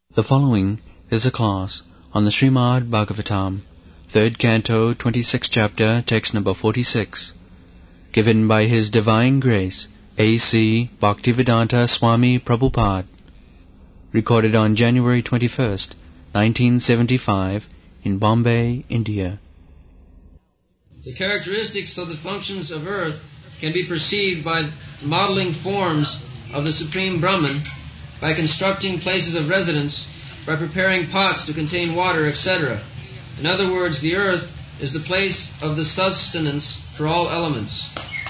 The following is a class on the Srimad Bhagavatam, 3rd Canto, 26th Chapter, text number 46, given by His Divine Grace, A.C. Bhaktivedanta Swami Prabhupada, recorded on January 21st, 1975, in Bombay, India. The characteristics of the functions of earth can be perceived by modeling forms of the Supreme Brahman, by constructing places of residence, by preparing pots to contain water, etc. In other words, the earth is the place of the sustenance for all elements.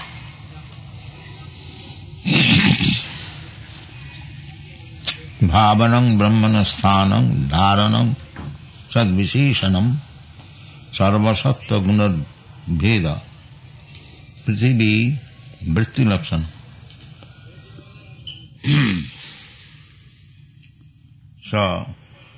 Bhavanam brahmanasthanam dharanam sadviseshanam sarvasattva guna bheda prithivi vritti laksana. So,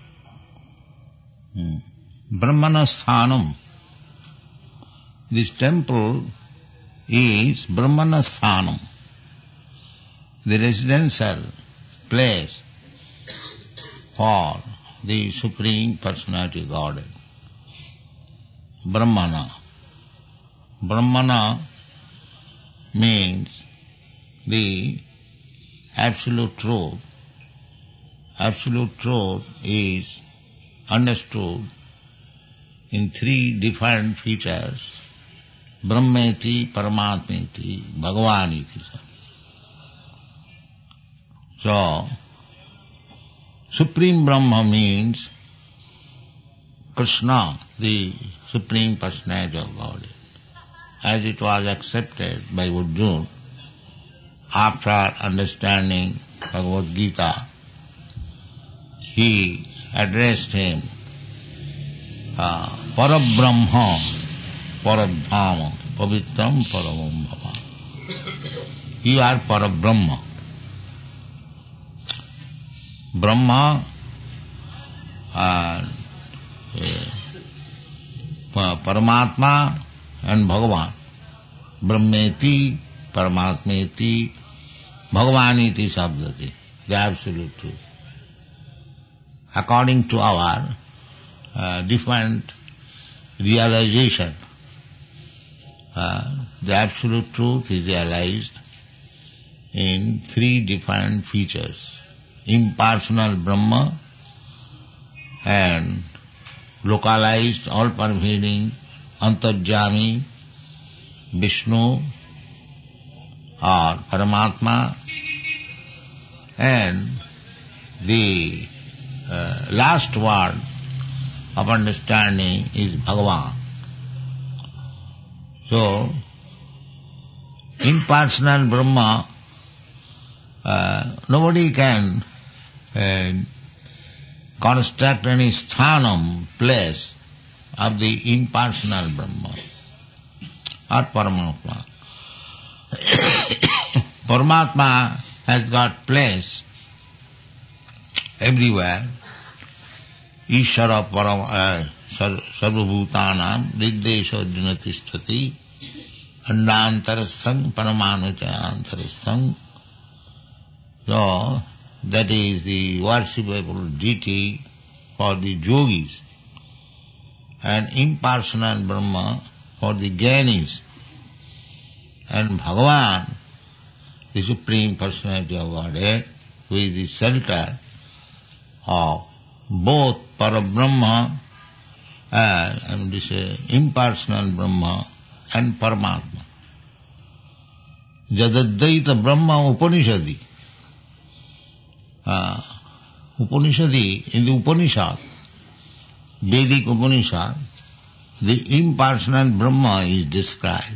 Brahmanasthanam, this temple is Brahmanasthanam, the residential place for the Supreme Personality of Godhead. Brahmana. Brahmana means the absolute truth. Absolute truth is understood in three different features: Brahmeti, Paramatmeti, Bhagavaniti. So, Supreme Brahma means Krishna, the Supreme Personality of Godhead, as it was accepted by Arjuna after understanding Bhagavad Gita. He addressed him, Parabrahma, Paradhama, Pavitram, Paramam Bhava. You are Parabrahma. Brahma and Paramatma and Bhagavan. Brahmeti, Paramatmeti, Bhagavaniti Sabdati, the absolute truth. According to our different realization, the absolute truth is realized in three different features: impersonal Brahma and localized, all-pervading Antarjami Vishnu or Paramatma, and the last word of understanding is Bhagavan. So, impersonal Brahma, nobody can construct any sthanam, place of the impersonal Brahma or Paramatma. Paramatma has got place everywhere. Ishara sarvabhutanam riddesha junatistati andantarastham paramanuchayantarastham. So, that is the worshipable deity for the yogis, and impersonal Brahma for the jnanis, and Bhagavan, the Supreme Personality of Godhead, who is the shelter of both Parabrahma and this impersonal Brahma and Paramatma. Jadadvaita Brahma Upanishadi. Upanishadi, in the Upanishad, Vedic Upanishad, the impersonal Brahma is described.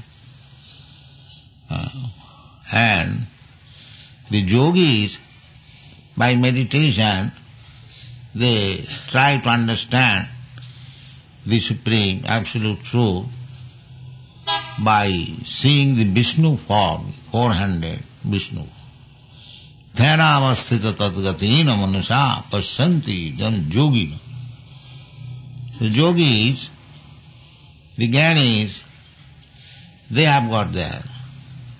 And the yogis, by meditation, they try to understand the Supreme Absolute Truth by seeing the Vishnu form, four-handed Vishnu. Dhyana-avasthita tadgatina manusha pasyanti jan yogina. The yogis, the jnanis, they have got their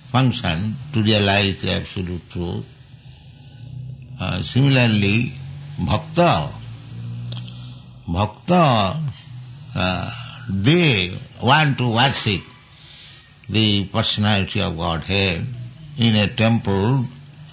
function to realize the absolute truth. Similarly, Bhakta. Bhakta, they want to worship the personality of Godhead in a temple,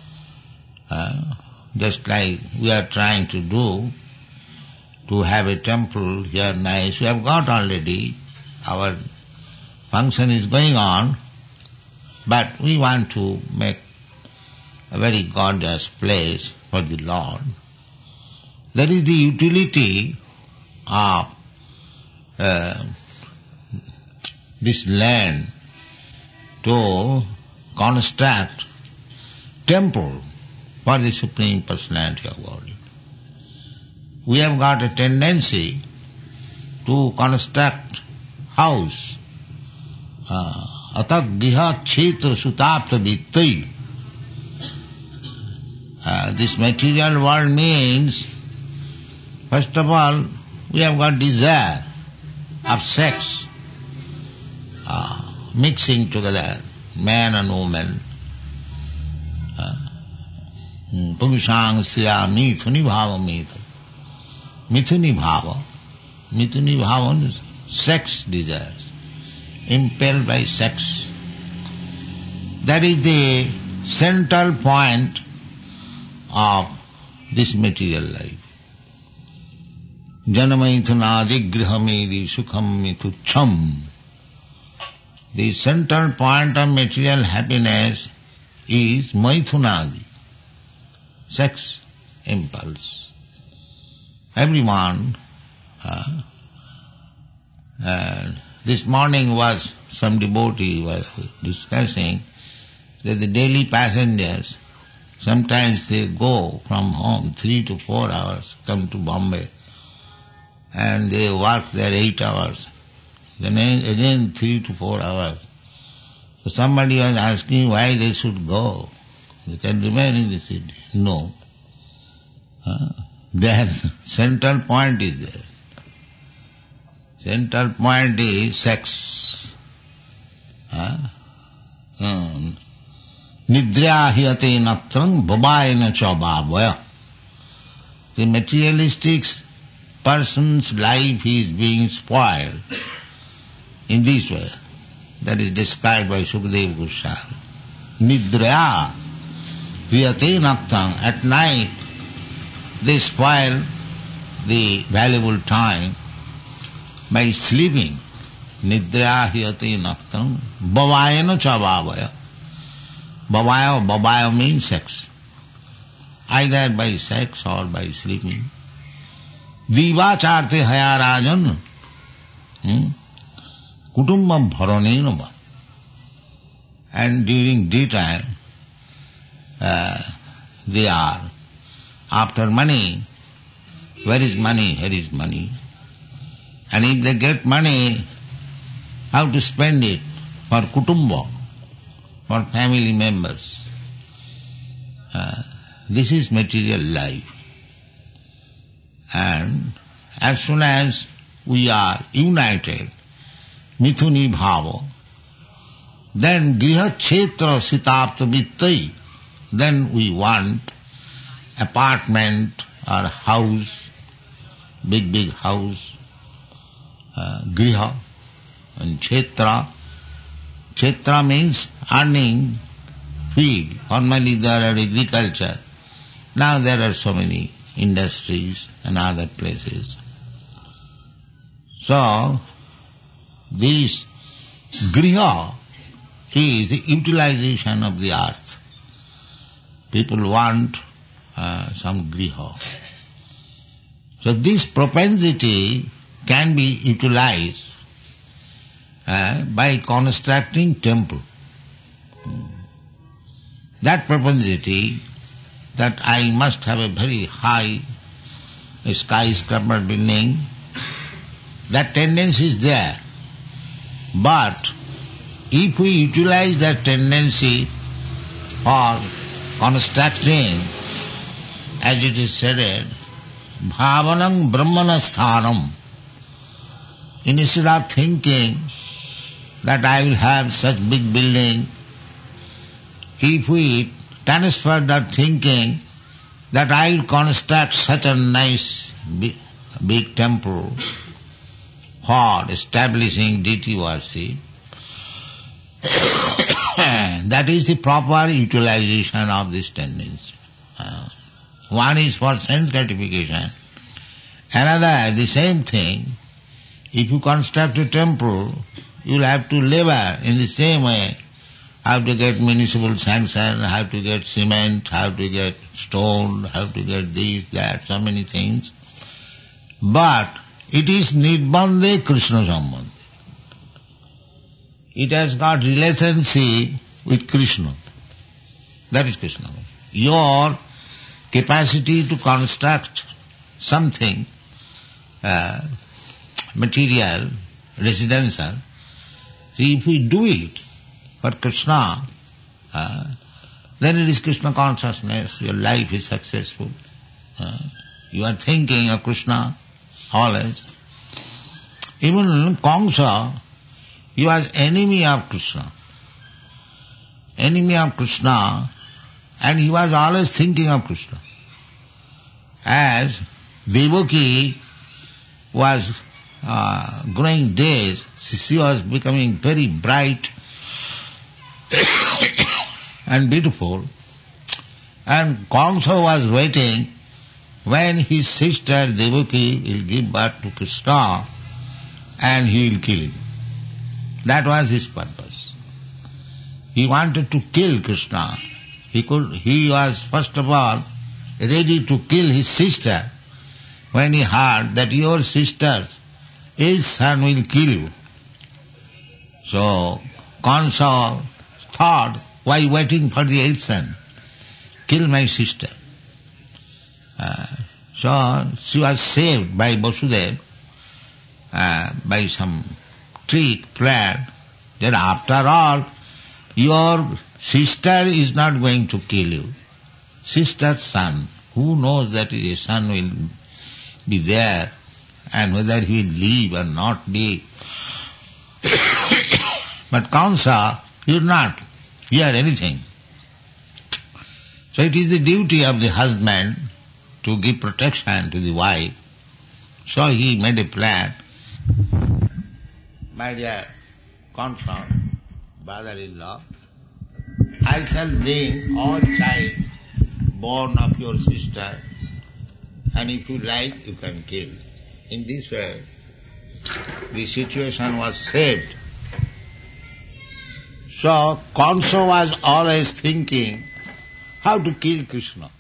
just like we are trying to do, to have a temple here nice. We have got already, our function is going on, but we want to make a very gorgeous place for the Lord. That is the utility of this land, to construct temple for the Supreme Personality of Godhead. We have got a tendency to construct house. Atat giha kshetra sutapta vittai. This material world means, first of all, we have got desire of sex, mixing together, man and woman. Purushang sriya mithuni bhava mithuni. Mithuni bhava. Mithuni bhava is sex desires, impelled by sex. That is the central point of this material life. Janamaithunadi grihamedi sukham mithucham. The central point of material happiness is maithunadi, sex impulse. Everyone, this morning was some devotee was discussing that the daily passengers, sometimes they go from home 3 to 4 hours, come to Bombay, and they work there 8 hours. Then again 3 to 4 hours. So somebody was asking why they should go. They can remain in the city. No. Their central point is there. Central point is sex. Nidrya hiyate natrang babayana cha bhavaya. The materialistic person's life is being spoiled in this way. That is described by Sukadeva Goswami. Nidrya hiyate natrang. At night they spoil the valuable time by sleeping. Nidrya hiyate natrang babayana cha bhavaya. Babaya means sex. Either by sex or by sleeping. Divacharte haya rajan. Kutumbam bharanenava. And during daytime, they are after money. Where is money? Here is money. And if they get money, how to spend it? For kutumba, for family members. This is material life. And as soon as we are united, mithuni bhava, then griha kshetra sitapta vittai, then we want apartment or house, big house, griha, and kshetra. Kshetra means earning field. Formerly there are agriculture. Now there are so many industries and other places. So, this griha is the utilization of the earth. People want some griha. So this propensity can be utilized by constructing temple. That propensity, that I must have a very high skyscraper building, that tendency is there. But if we utilize that tendency for constructing, as it is said, bhavanam brahmanasthanam, instead of thinking that I will have such big building, if we transfer that thinking that I will construct such a nice big temple for establishing deity worship. That is the proper utilization of this tendency. One is for sense gratification. Another, the same thing. If you construct a temple, you will have to labor in the same way. How to get municipal sanction, how to get cement, how to get stone, how to get this, that, so many things. But it is Nirbandhe Krishna Sambandha. It has got relationship with Krishna. That is Krishna. Your capacity to construct something, material, residential, see, if we do it for Krishna, then it is Krishna consciousness, your life is successful. You are thinking of Krishna always. Even Kamsa, he was enemy of Krishna. Enemy of Krishna, and he was always thinking of Krishna. As Devaki was growing days, she was becoming very bright and beautiful, and Kamsa was waiting when his sister Devaki will give birth to Krishna and he will kill him. That was his purpose. He wanted to kill Krishna. He was first of all ready to kill his sister when he heard that your sister's eighth son will kill you. So Kamsa thought, why waiting for the eighth son? Kill my sister. So she was saved by Vasudeva by some trick plan that after all, your sister is not going to kill you. Sister's son, who knows that his son will be there and whether he will live or not live. But Kamsa did not hear anything. So it is the duty of the husband to give protection to the wife. So he made a plan. My dear Kamsa, brother-in-law, I shall bring all child born of your sister, and if you like, you can kill. In this way, the situation was saved. So Kamsa was always thinking how to kill Krishna.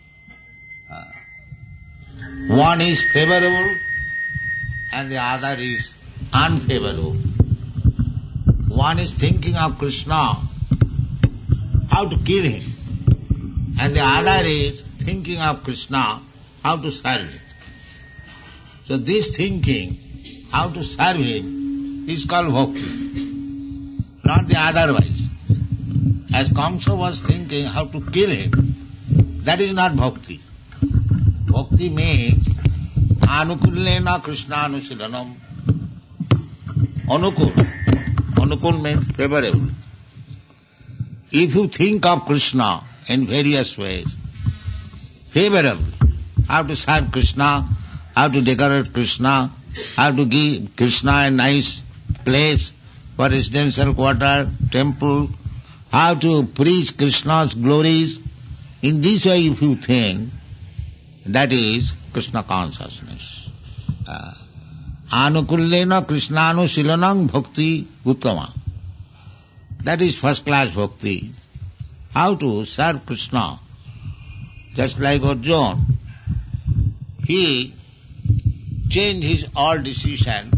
One is favorable and the other is unfavorable. One is thinking of Krishna, how to kill him, and the other is thinking of Krishna, how to serve him. So this thinking, how to serve him, is called bhakti, not the otherwise. As Kamsa was thinking how to kill him, that is not bhakti. Bhakti means anukullena krishnanushilanam. Anukul. Anukul means favorable. If you think of Krishna in various ways, favorable, how to serve Krishna, how to decorate Krishna, how to give Krishna a nice place for residential quarter, temple, how to preach Krishna's glories. In this way if you think, that is Krishna consciousness. Anukullena krishnanushilanam bhakti uttama. That is first class bhakti. How to serve Krishna. Just like Arjuna, he changed his all decision.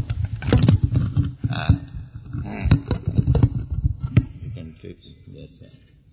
You can take it there.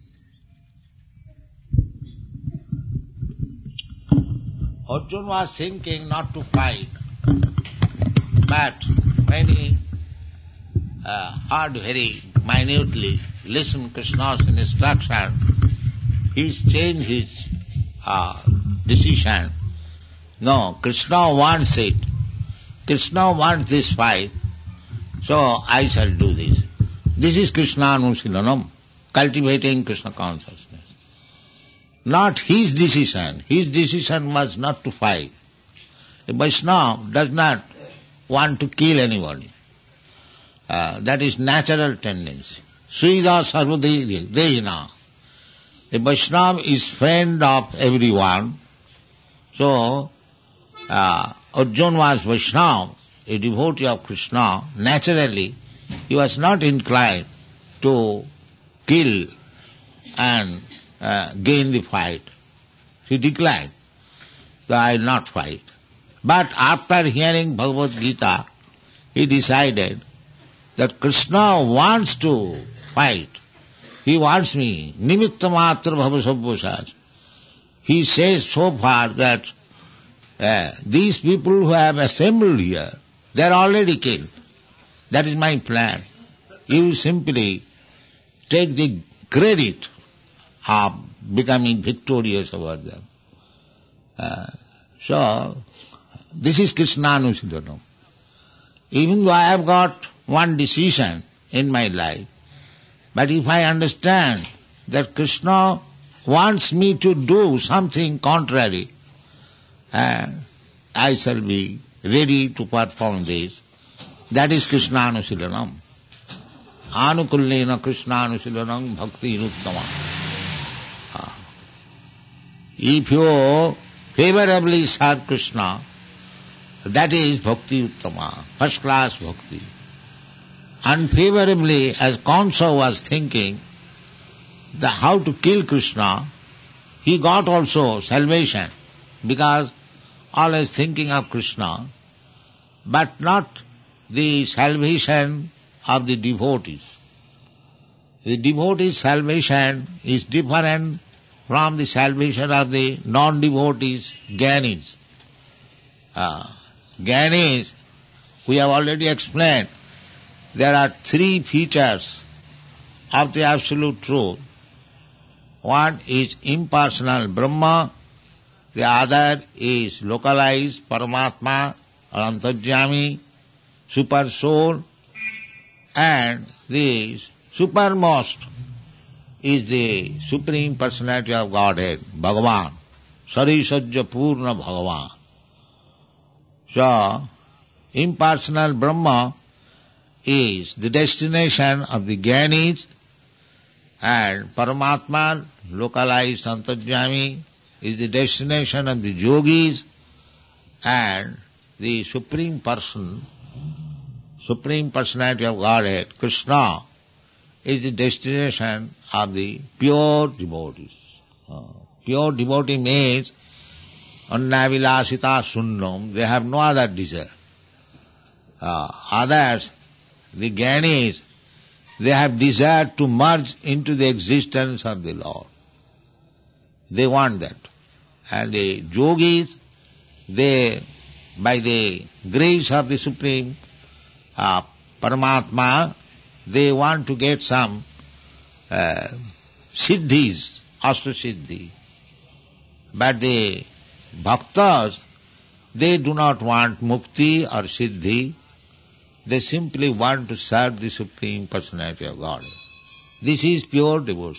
Arjuna was thinking not to fight, but when he heard very minutely, listened Krishna's instruction, he changed his decision. No, Krishna wants it. Krishna wants this fight, so I shall do this. This is Krishna Anusilanam, cultivating Krishna consciousness. not his decision. His decision was not to fight. A Vaishnava does not want to kill anybody. That is natural tendency. Srida Sarvadejna. A Vaishnava is friend of everyone. So, Arjuna was Vaishnava, a devotee of Krishna. Naturally, he was not inclined to kill and gain the fight. He declined that I will not fight. But after hearing Bhagavad Gita, he decided that Krishna wants to fight. He wants me. Nimitta matra bhava. He says so far that these people who have assembled here, they are already killed. That is my plan. You simply take the credit of becoming victorious over them. So, this is Krishnānusilanam. Even though I have got one decision in my life, but if I understand that Krishna wants me to do something contrary, I shall be ready to perform this. That is Krishnānusilanam. Anukullena Krishnānusilanam bhakti inuttama. If you favorably serve Krishna, that is bhakti uttama, first class bhakti. Unfavorably, as Kamsa was thinking how to kill Krishna, he got also salvation because always thinking of Krishna, but not the salvation of the devotees. The devotees' salvation is different from the salvation of the non-devotees, Jnanis. Jnanis, we have already explained, there are three features of the Absolute Truth. One is impersonal Brahma, the other is localized Paramatma or Antarjami, Super Soul, and the supermost is the Supreme Personality of Godhead, Bhagavan, Sarisajya Purna Bhagavan. So, impersonal Brahma is the destination of the Jnanis, and Paramatma, localized Antarjami, is the destination of the yogis, and the Supreme Person, Supreme Personality of Godhead, Krishna, is the destination of the pure devotees. Pure devotee means annavilasita sunnam, they have no other desire. Others, the Jnanis, they have desire to merge into the existence of the Lord. They want that. And the yogis, they, by the grace of the Supreme Paramatma, they want to get some siddhis, ashtasiddhi. But the bhaktas, they do not want mukti or siddhi. They simply want to serve the Supreme Personality of God. This is pure devotion.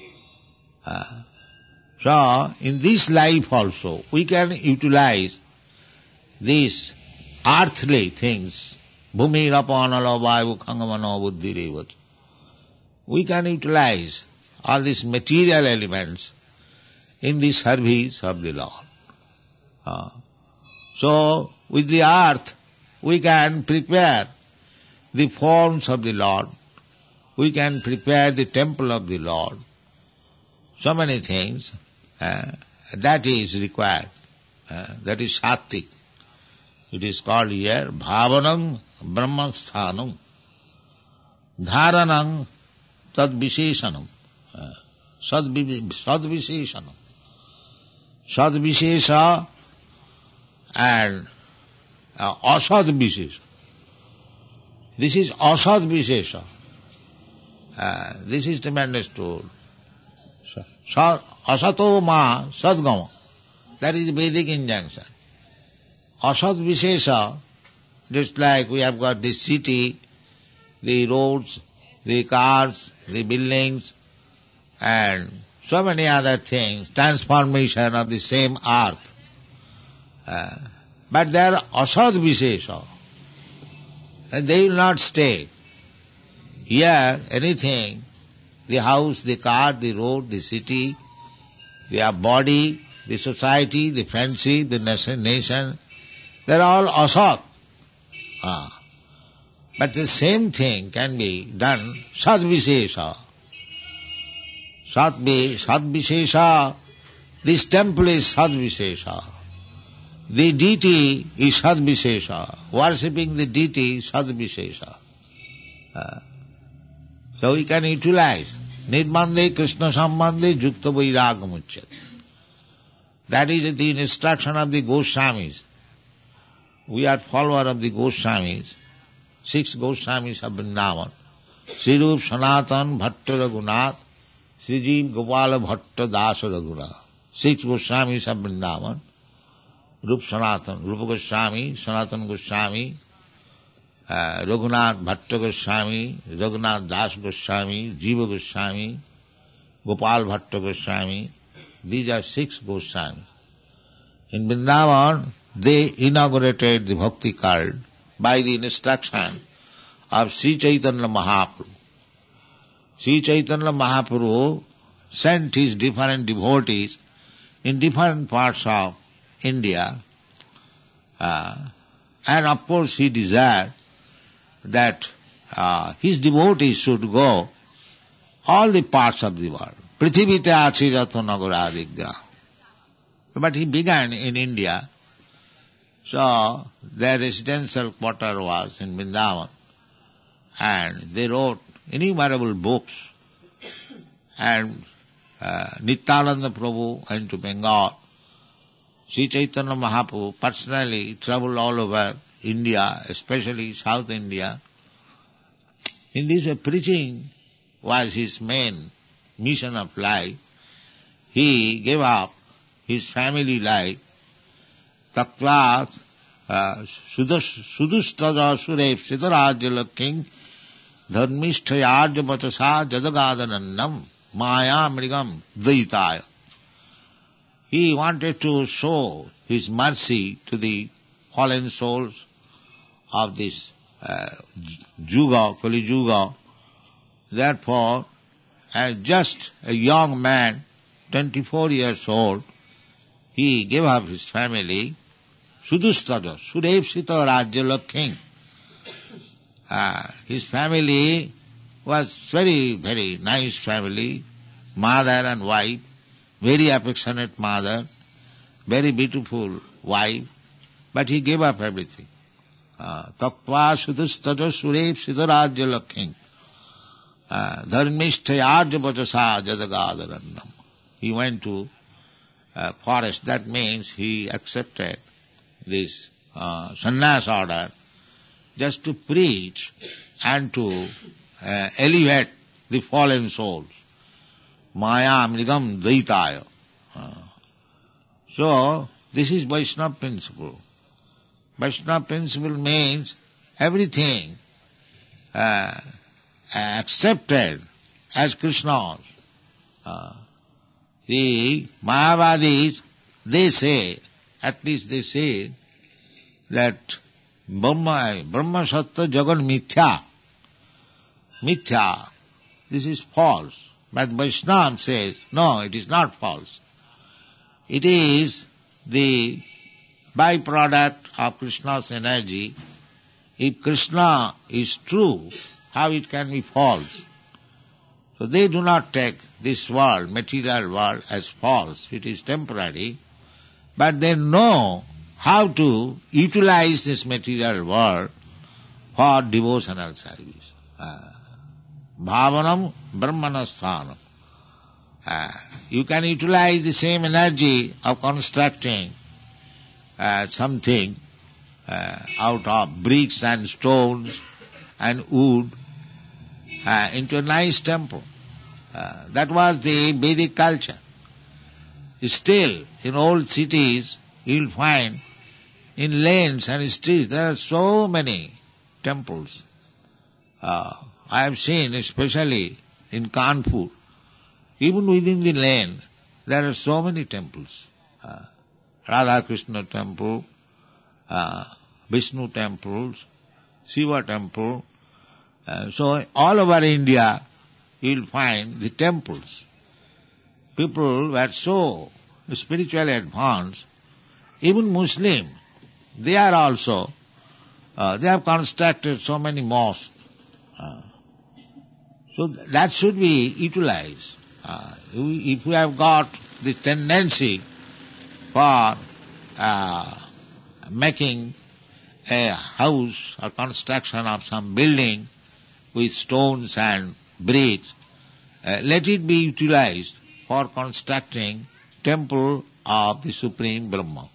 So, in this life also, we can utilize these earthly things. Bhumi rapanala vayu khangamano buddhi revat. We can utilize all these material elements in the service of the Lord. So, with the earth, we can prepare the forms of the Lord. We can prepare the temple of the Lord. So many things. That is required. That is sattvic. It is called here bhavanam brahmasthanam dharanam tadvisheshanam sadvisheshanam. Sadvishesha and asadvishesha. This is asadvishesha. This is tremendous tool. Asato ma sadgama. That is Vedic injunction. Asad Vishesha, just like we have got the city, the roads, the cars, the buildings, and so many other things, transformation of the same earth. But they are asad vishesha. And they will not stay. Here, anything, the house, the car, the road, the city, the body, the society, the friendship, the nation, they are all asad. But the same thing can be done sadvishesha. Sadvishesha. This temple is sadvishesha. The deity is sadvishesha. Worshipping the deity is sadvishesha. So we can utilize. Nirmande Krishna Sambandhe Yukta Vairagam Uchyate. That is the instruction of the Goswamis. We are follower of the Goswamis. 6 Goswamis of Vrindavan. Sri Rup Sanatan Bhatta Raghunath, Sri Jeev Gopala Bhatta Dasa Raghunath. 6 Goswamis of Vrindavan. Rup Sanatan, Rupa Goswami, Sanatan Goswami, Raghunath Bhatta Goswami, Raghunath Das Goswami, Jiva Goswami, Gopal Bhatta Goswami. These are 6 Goswamis. In Vrindavan, they inaugurated the bhakti cult by the instruction of Sri Chaitanya Mahaprabhu. Sri Chaitanya Mahaprabhu sent his different devotees in different parts of India, and of course he desired that his devotees should go all the parts of the world. Prithivite achi jato nagaradigra. But he began in India, so their residential quarter was in Vrindavan, and they wrote innumerable books, and Nityananda Prabhu went to Bengal. Sri Chaitanya Mahaprabhu personally traveled all over India, especially South India. In this way, preaching was his main mission of life. He gave up his family life. Taktva sudustaja surev siddharajya king dharmisthayarja vatasa jadagadhanannam maya mrigam dvaitaya. He wanted to show his mercy to the fallen souls of this Juga, Kali Juga. Therefore, as just a young man, 24 years old, he gave up his family, Sudustada, Sudevsita Rajyala king. His family was very, very nice family, mother and wife, very affectionate mother, very beautiful wife, but he gave up everything. Taktva sudustada surev siddharajya king. Dharmisthayarja vachasa jadagadharannam. He went to forest. That means he accepted this sannyas order just to preach and to elevate the fallen souls. Maya mrigam dvaitaya. So, this is Vaishnava principle. Vaishnava principle means everything accepted as Krishna's. The Mayavadis, they say, at least they say, that Brahma Sattva Jagan Mithya. Mithya. This is false. But Vaishnava says, no, it is not false. It is the byproduct of Krishna's energy. If Krishna is true, how it can be false? So they do not take this world, material world, as false. It is temporary. But they know how to utilize this material world for devotional service. Bhavanam brahmanasthanam. You can utilize the same energy of constructing something out of bricks and stones and wood into a nice temple. That was the Vedic culture. Still, in old cities, you will find in lanes and streets there are so many temples. I have seen, especially in Kanpur, Even within the land, there are so many temples. Radha Krishna temple, Vishnu temples, Shiva temple. So all over India, you will find the temples. People were so spiritually advanced, even Muslim, they are also, they have constructed so many mosques. So that should be utilized. If we have got the tendency for making a house or construction of some building with stones and bricks, let it be utilized for constructing temple of the Supreme Brahma.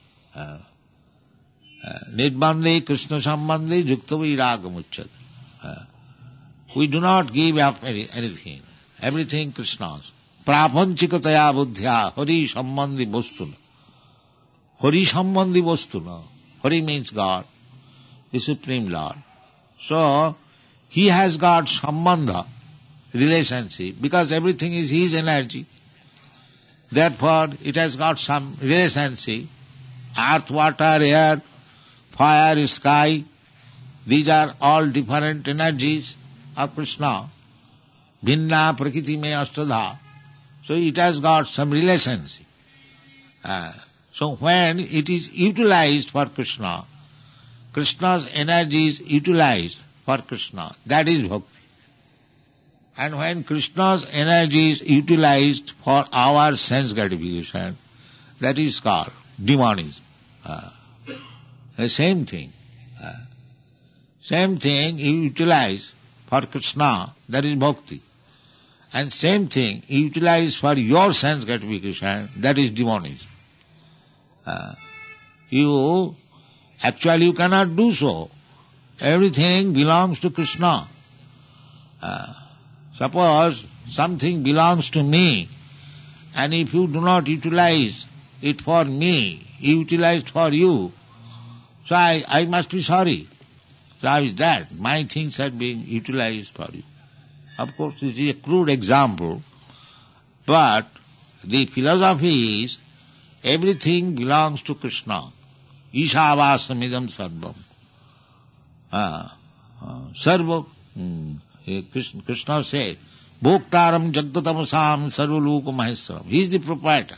Nidbande Krishna Sambande Yukta Vairagamuchat. We do not give up anything. Everything Krishna's. Prapanchikataya buddhya Hari Sambandhi Vastuna. Hari Sambandhi Vastuna. Hari means God, the Supreme Lord. So, He has got Sambandha, relationship, because everything is His energy. Therefore, it has got some relationship. Earth, water, air, fire, sky, these are all different energies of Krishna. Bhinna prakriti me ashtadha. So it has got some relationship. So when it is utilized for Krishna, Krishna's energy is utilized for Krishna. That is bhakti. And when Krishna's energy is utilized for our sense gratification, that is called demonism. The same thing. Same thing you utilize for Krishna, that is bhakti. And same thing you utilize for your sense gratification, that is demonism. You cannot do so. Everything belongs to Krishna. Suppose something belongs to me, and if you do not utilize it for me, you utilize it for you, so I must be sorry. So how is that? My things are being utilized for you. Of course, this is a crude example, but the philosophy is everything belongs to Krishna. Ishavāsamidam sarvam. Sarva. Krishna said, Bhoktaram Jagdatamasam Sarvaluka Maheswaram. He is the proprietor.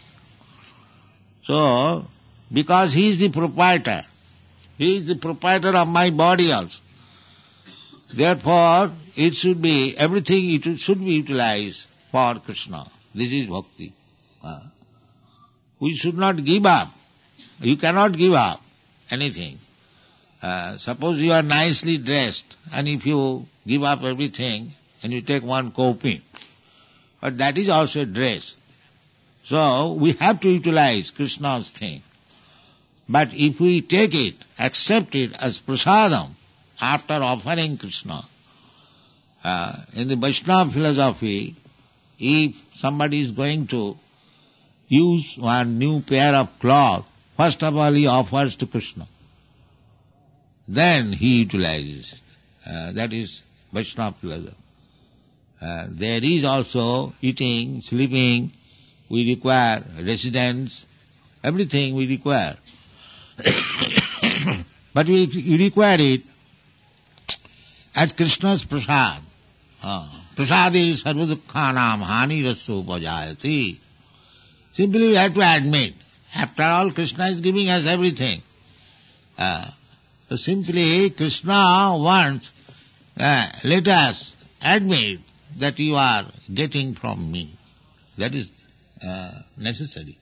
So, because he is the proprietor of my body also. Therefore, everything should be utilized for Krishna. This is bhakti. We should not give up. You cannot give up anything. Suppose you are nicely dressed, and if you give up everything, and you take one copy, but that is also a dress. So, we have to utilize Krishna's thing. But if we take it, accept it as prasadam, after offering Krishna, in the Vaishnava philosophy, if somebody is going to use one new pair of cloth, first of all he offers to Krishna. Then he utilizes it. That is Vaishnava philosophy. There is also eating, sleeping, we require residence, everything we require. But we require it as Krishna's prasad. Prasadi sarvadukhanam hani rasu upajayati. Simply we have to admit, after all Krishna is giving us everything. So simply Krishna wants, let us admit that you are getting from me. That is necessary.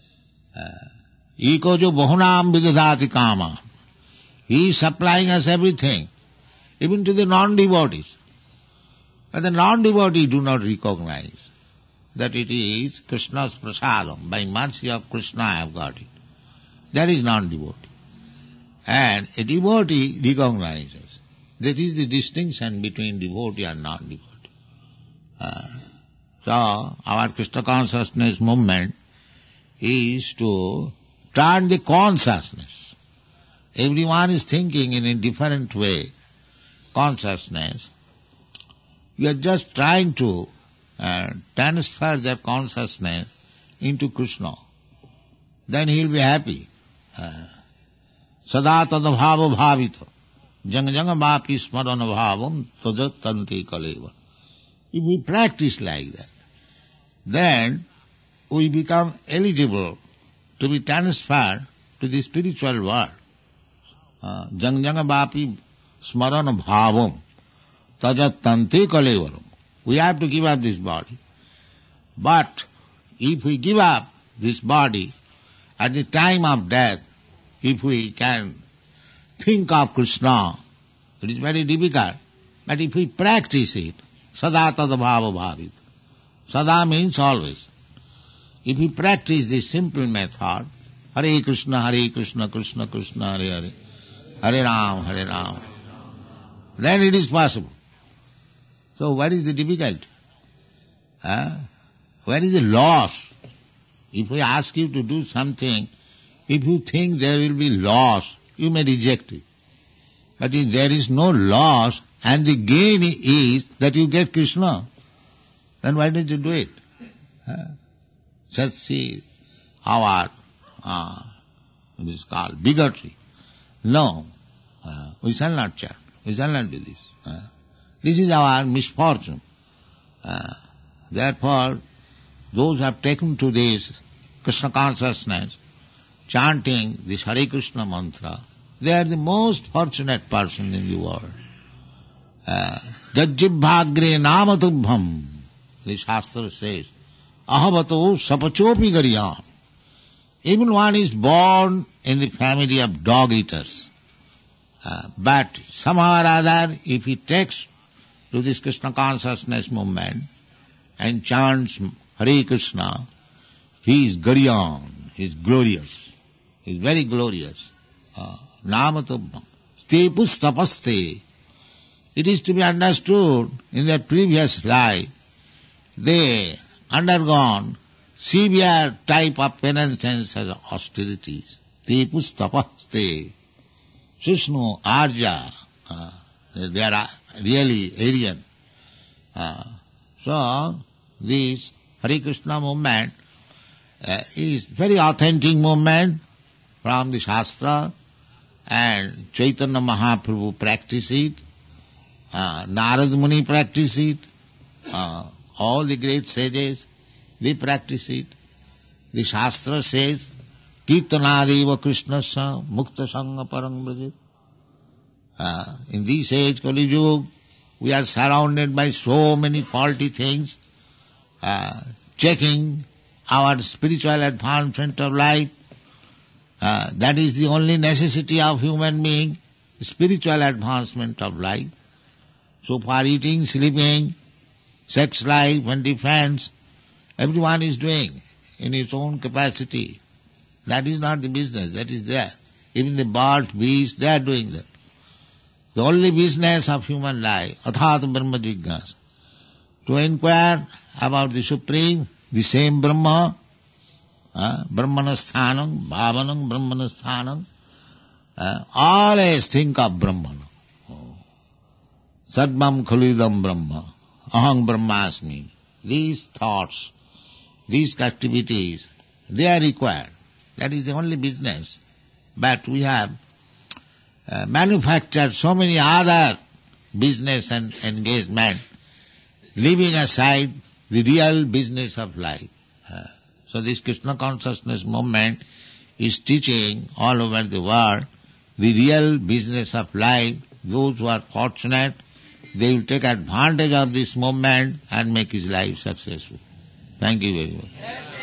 Eko jo bahunam vidadati kama. He is supplying us everything, even to the non-devotees. But the non-devotees do not recognize that it is Krishna's prasadam. By mercy of Krishna I have got it. That is non-devotee. And a devotee recognizes. That is the distinction between devotee and non-devotee. So, our Krishna consciousness movement is to turn the consciousness. Everyone is thinking in a different way. Consciousness. We are just trying to transfer their consciousness into Krishna, then he will be happy. Sada tadabhava bhavita jang jang vapi smarana bhavam tajattanti kaleva. If we practice like that, then we become eligible to be transferred to the spiritual world. Jang jang vapi smarana bhavam tajattanti kaleva. We have to give up this body. But if we give up this body, at the time of death, if we can think of Krishna, it is very difficult. But if we practice it, sada tadabhava bhavit. Sada means always. If we practice this simple method, Hare Krishna, Krishna Krishna, Hare Hare, Hare Ram, then it is possible. So what is the difficulty? Where is the loss? If we ask you to do something, if you think there will be loss, you may reject it. But if there is no loss and the gain is that you get Krishna, then why don't you do it? Just see our, it is called bigotry. No, we shall not chant. We shall not do this. This is our misfortune. Therefore, those who have taken to this Krishna consciousness, chanting this Hare Krishna mantra, they are the most fortunate person in the world. Jajjibhagre namatubham, the Shastra says, ahavato sapachopi gariyam. Even one is born in the family of dog eaters. But somehow or other, if he takes to this Krishna consciousness movement and chants Hare Krishna, he is Garyan, he is glorious, he is very glorious. Namatubham. Stepus tapaste. It is to be understood in their previous life, they undergone severe type of penances and austerities. Stepus tapaste. Sushnu, Arja, they are really Aryan. So, this Hare Krishna movement is very authentic movement from the Shastra, and Chaitanya Mahaprabhu practice it, Narad Muni practice it, all the great sages, they practice it. The Shastra says, Kirtanadeva Krishnasya Mukta Sangha Parang Brajit. In this age, Kali Yuga, we are surrounded by so many faulty things, checking our spiritual advancement of life. That is the only necessity of human being, spiritual advancement of life. So for eating, sleeping, sex life and defense, everyone is doing in his own capacity. That is not the business, that is there. Even the birds, beasts, they are doing that. The only business of human life, athāta brahma jignāsa, to inquire about the Supreme, the same Brahma, Brahmanasthanam, Bhavanam, Brahmanasthanam, always think of Brahman. Sadmam khalidam Brahma, aham brahmasmi. These thoughts, these activities, they are required. That is the only business. But we have manufactured so many other business and engagement, leaving aside the real business of life. So this Krishna consciousness movement is teaching all over the world the real business of life. Those who are fortunate, they will take advantage of this movement and make his life successful. Thank you very much.